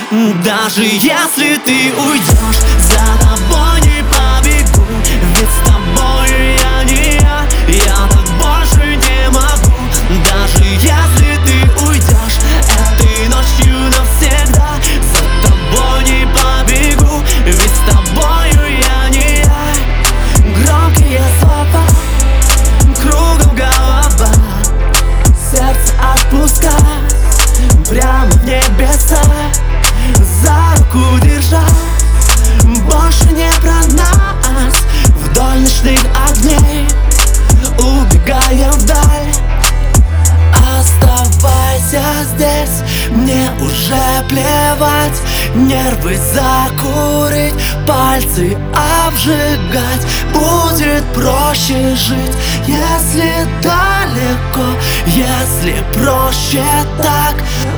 Даже если ты уйдешь, за тобой не побегу. Ведь с тобою я не я так больше не могу. Даже если ты уйдешь этой ночью навсегда, за тобой не побегу. Ведь с тобою я не я. Громкие слова, кругом голова, сердце отпускать прямо в небеса. За руку держа, больше не про нас. Вдоль ночных огней убегаем вдаль. Оставайся здесь, мне уже плевать. Нервы закурить, пальцы обжигать. Будет проще жить, если далеко, если проще так.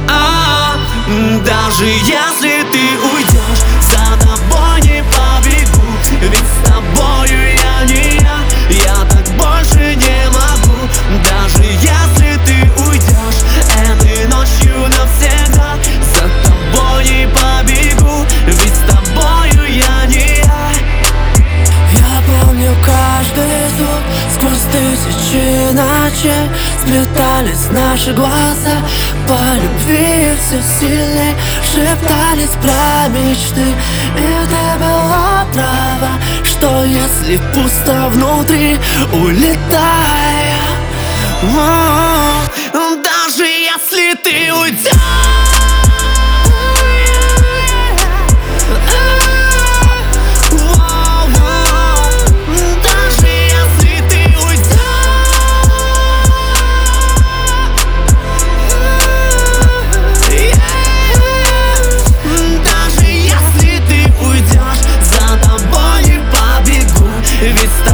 Даже если ты уйдешь, за тобой не побегу. Ведь с тобою я не я так больше не могу. Даже если ты уйдешь этой ночью навсегда, за тобой не побегу. Ведь с тобою я не я. Я помню каждый звук сквозь тысячи ночей. Сплетались наши глаза, по любви все сильней шептались про мечты. И ты была права, что если пусто внутри, улетай. Даже если ты уйдешь, ведь